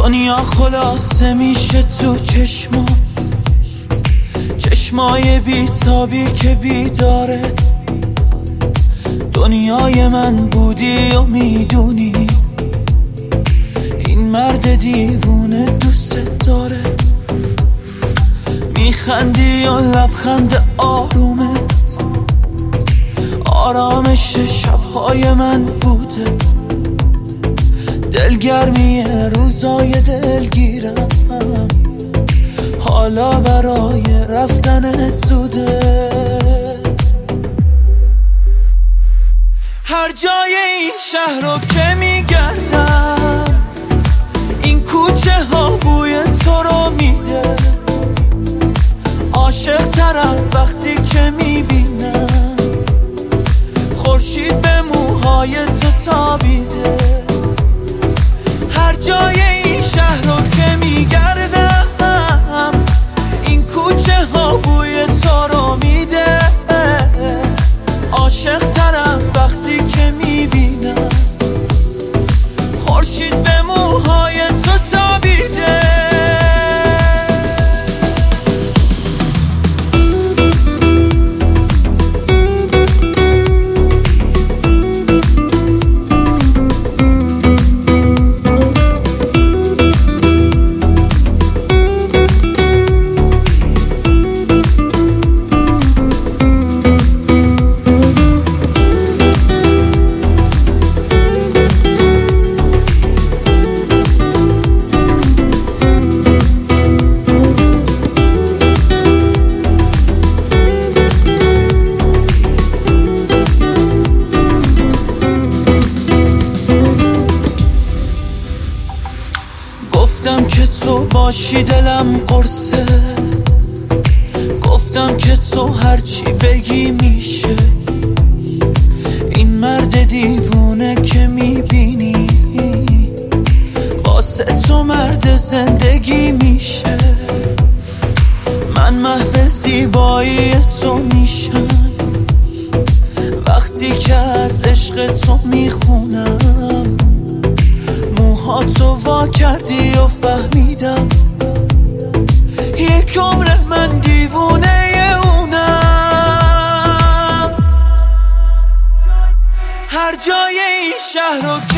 دنیا خلاصه میشه تو چشمای بیتابی که بیداره. دنیای من بودی و میدونی این مرد دیوونه دوست داره. میخندی و لبخند آرومت آرامش شبهای من بوده. دلگرمی روزای دلگیرم حالا برای رفتنت زوده. هر جای این شهر رو که میگردم این کوچه ها بوی تو رو میده. عاشق ترم وقتی که میبینم خورشید به موهای تو تابیده. هر جای این شهر رو که میگردم این کوچه ها بوی تو رو میده. عاشق ترم وقتی که میبینم خورشید به موهای تو تابیده. گفتم که تو باشی دلم قرصه. گفتم که تو هرچی بگی میشه. این مرد دیوونه که میبینی واسه تو مرد زندگی میشه. من محو زیبایی تو میشم وقتی که از عشق تو میخونم. موهاتو وا کردی و فهمیدم یک عمر من دیوونه اونم. هر جای این شهر رو